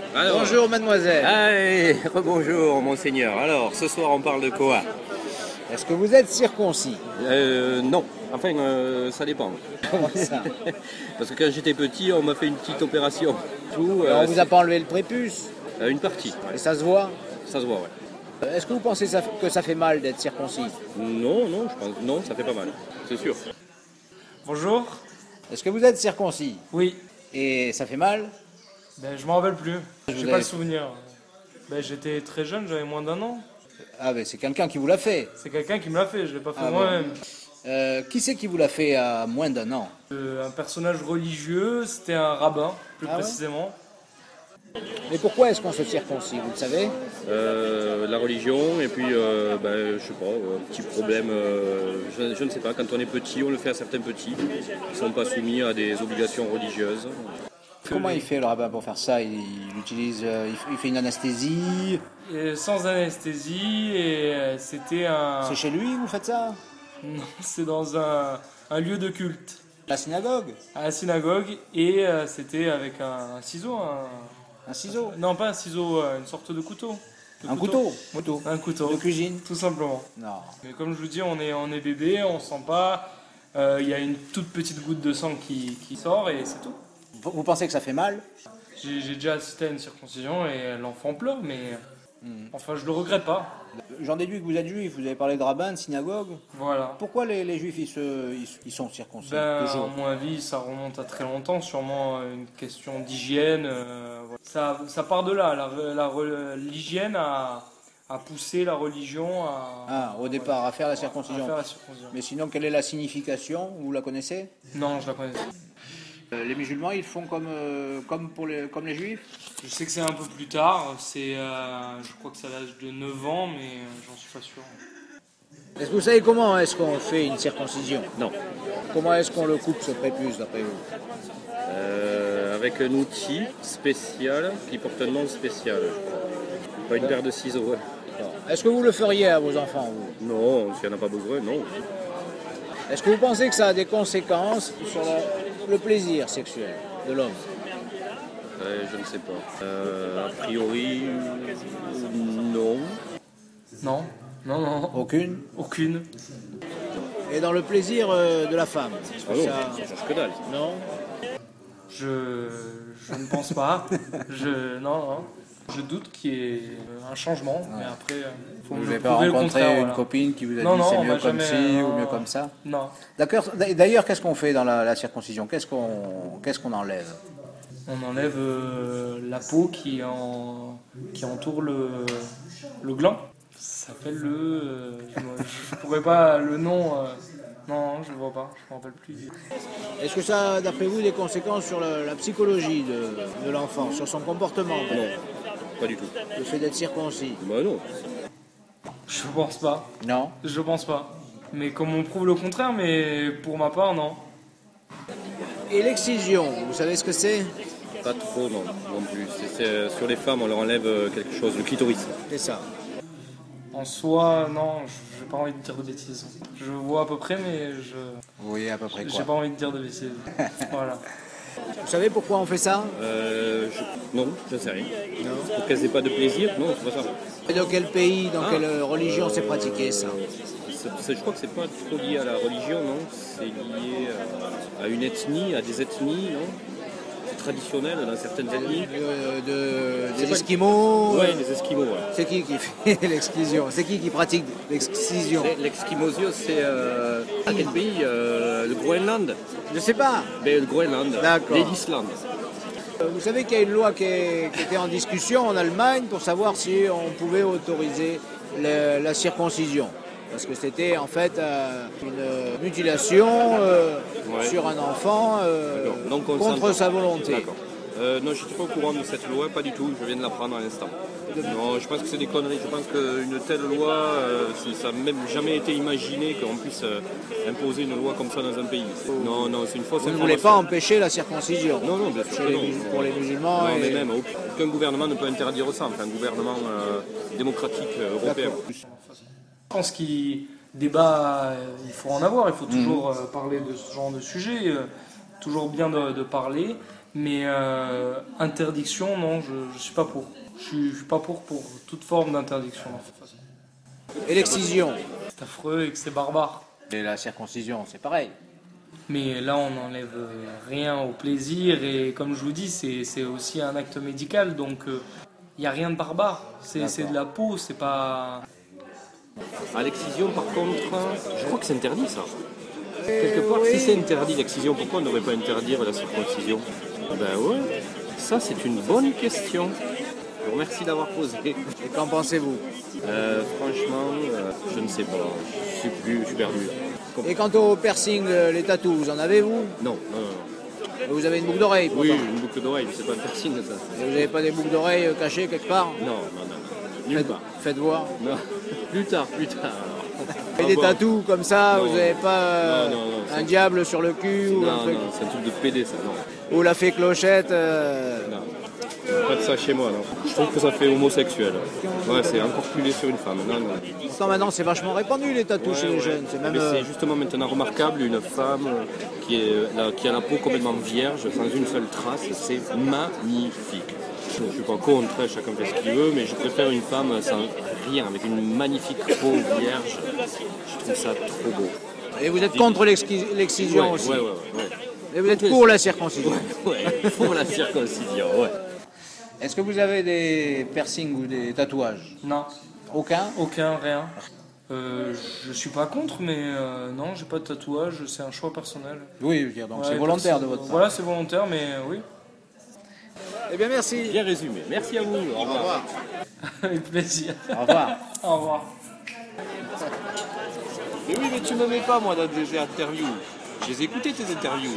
Alors, Bonjour mademoiselle. allez, rebonjour monseigneur. Alors, ce soir on parle de quoi? Est-ce que vous êtes circoncis? Non, enfin ça dépend. Comment ça? Parce que quand j'étais petit, on m'a fait une petite opération. Tout, On vous a pas enlevé le prépuce? une partie, Et ça se voit? ça se voit, ouais. Est-ce que vous pensez que ça fait mal d'être circoncis? Non, je pense, non, ça fait pas mal, c'est sûr. Bonjour. Est-ce que vous êtes circoncis? Oui. Et ça fait mal? Ben, je m'en rappelle plus. Vous J'ai avez- pas le souvenir. Ben, j'étais très jeune, j'avais moins d'1 an. Ah ben c'est quelqu'un qui vous l'a fait. C'est quelqu'un qui me l'a fait, je l'ai pas fait Ah bon. moi-même. Qui c'est qui vous l'a fait à moins d'1 an? Un personnage religieux, c'était un rabbin, plus Ah ouais précisément. Mais pourquoi est-ce qu'on se circoncis, vous le savez? La religion, et puis, je sais pas, petit problème, je ne sais pas, quand on est petit, on le fait à certains petits, qui ne sont pas soumis à des obligations religieuses. Comment il fait le rabbin pour faire ça? Il utilise, il fait une anesthésie? Et sans anesthésie, et c'était un. C'est chez lui que vous faites ça? Non, c'est dans un lieu de culte, La synagogue? à la synagogue, et c'était avec un ciseau. Un ciseau? Non, pas un ciseau, une sorte de couteau. Un couteau? Couteau. Un couteau. De cuisine? Tout simplement. Non. Mais comme je vous dis, on est bébé, on sent pas. Il y a une toute petite goutte de sang qui sort et c'est tout. Vous pensez que ça fait mal? J'ai déjà assisté à une circoncision et l'enfant pleure, mais enfin je le regrette pas. J'en déduis que vous êtes juif, vous avez parlé de rabbin, de synagogue. Voilà. Pourquoi les juifs ils sont circoncis Ben, à toujours? mon avis, ça remonte à très longtemps, sûrement une question d'hygiène. Voilà. Ça part de là. L'hygiène a poussé la religion à. Au départ, à faire la à circoncision. faire la circoncision. Mais sinon, quelle est la signification? Vous la connaissez? Non, je la connais. Les musulmans, ils font comme les juifs? Je sais que c'est un peu plus tard, je crois que c'est à l'âge de 9 ans, mais j'en suis pas sûr. Est-ce que vous savez comment est-ce qu'on fait une circoncision? Non. Comment est-ce qu'on le coupe, ce prépuce, d'après vous? Avec un outil spécial qui porte un nom spécial, je crois. Pas une paire de ciseaux. Est-ce que vous le feriez à vos enfants, vous? Non, s'il n'y en a pas besoin, non. Est-ce que vous pensez que ça a des conséquences sur le plaisir sexuel de l'homme? Je ne sais pas. A priori, non. Non, non. Aucune? Aucune. Et dans le plaisir de la femme? Est-ce que Ah non, ça... ça change que dalle. Non? Je ne pense pas. Non. Je doute qu'il y ait un changement, mais après, faut Vous me n'avez le pas prouver le rencontré contraire, une voilà. copine qui vous a Non, dit non, c'est on mieux m'a comme jamais, ci ou non. mieux comme ça? Non. D'accord. D'ailleurs, qu'est-ce qu'on fait dans la circoncision? Qu'est-ce qu'on enlève? On enlève la peau qui entoure le gland. Ça s'appelle je pourrais pas le nom. Non, je ne vois pas, je ne me rappelle plus. Est-ce que ça a, d'après vous, des conséquences sur la psychologie de l'enfant, sur son comportement? Non, pas du tout. Le fait d'être circoncis? Bah non. Je pense pas. Non. Je pense pas. Mais comme on prouve le contraire, mais pour ma part, non. Et l'excision, vous savez ce que c'est? Pas trop, non plus. Sur les femmes, on leur enlève quelque chose, le clitoris. C'est ça. En soi, non, j'ai pas envie de dire de bêtises. Je vois à peu près, mais Vous voyez à peu près j'ai quoi? pas envie de dire de bêtises. Voilà. Vous savez pourquoi on fait ça? Non, je ne sais rien. Non. Pour qu'elles n'aient pas de plaisir, non, c'est pas ça. Et dans quel pays, dans quelle religion c'est pratiqué ça? Je crois que c'est pas trop lié à la religion, non. C'est lié à une ethnie, à des ethnies, non. C'est traditionnel dans certaines ethnies. Des pas- Esquimaux? Ouais, les Esquimaux, ouais. C'est qui fait l'excision? C'est qui pratique l'excision? L'Esquimosio, c'est à quel pays Le Groenland. Je sais pas. Le Groenland. D'accord. L'Islande. Vous savez qu'il y a une loi qui était en discussion en Allemagne pour savoir si on pouvait autoriser la circoncision. Parce que c'était en fait une mutilation sur un enfant Donc, on contre s'entend. sa volonté. D'accord. Non, je ne suis pas au courant de cette loi, pas du tout. Je viens de l'apprendre à l'instant. Non, je pense que c'est des conneries. Je pense qu'une telle loi, ça n'a même jamais été imaginé qu'on puisse imposer une loi comme ça dans un pays. Non, c'est une fausse Vous ne information. voulez pas empêcher la circoncision? Non, bien sûr que non. Pour les musulmans. Non, mais et- même, aucun gouvernement ne peut interdire ça. Enfin, un gouvernement démocratique européen. Je pense qu'il débat, il faut en avoir, il faut toujours parler de ce genre de sujet, toujours bien de parler, Mais interdiction, non, je suis pas pour. Je suis pas pour toute forme d'interdiction. Et l'excision? C'est affreux et que c'est barbare. Et la circoncision, c'est pareil. Mais là, on n'enlève rien au plaisir et comme je vous dis, c'est aussi un acte médical, donc il n'y a rien de barbare. C'est de la peau, c'est pas... À l'excision, par contre, je crois que c'est interdit ça. Quelque part, si c'est interdit l'excision, pourquoi on ne devrait pas interdire la circoncision? Ben ouais, ça c'est une bonne question. Je vous remercie d'avoir posé. Et qu'en pensez-vous? Franchement, je ne sais pas. Je suis perdu. Et quant au piercing, les tatous, vous en avez vous? Non. Et vous avez une boucle d'oreille pourtant. Oui, une boucle d'oreille, mais c'est pas un piercing ça. Et vous n'avez pas des boucles d'oreilles cachées quelque part? Non. Nulle part. Faites voir. Non. Plus tard. Et des tatous comme ça, Non. vous n'avez pas Non, un diable sur le cul ou un Non, truc, c'est un truc de PD ça, non. ou la fée clochette Non. Pas de ça chez moi, non. Je trouve que ça fait homosexuel. Ouais, c'est encore plus laid sur une femme. Non. Pourtant, maintenant c'est vachement répandu les tatous chez les jeunes. C'est même Mais c'est justement maintenant remarquable, une femme qui a la peau complètement vierge, sans une seule trace, c'est magnifique. Je ne suis pas contre, chacun fait ce qu'il veut, mais je préfère une femme sans rien, avec une magnifique peau vierge. Je trouve ça trop beau. Et vous êtes contre l'excision aussi. Ouais. Et vous êtes pour la circoncision. Ouais, pour la circoncision, ouais. Est-ce que vous avez des piercings ou des tatouages? Non, Aucun? aucun, rien. Je suis pas contre, mais non, j'ai pas de tatouage, c'est un choix personnel. Oui, je veux dire, donc Ouais, c'est volontaire de votre part. Voilà, c'est volontaire, mais oui. Eh bien merci. Bien résumé. Merci à vous. Au revoir. Avec plaisir. Au revoir. Au revoir. Mais oui, mais tu me mets pas moi dans des interviews. J'ai écouté tes interviews.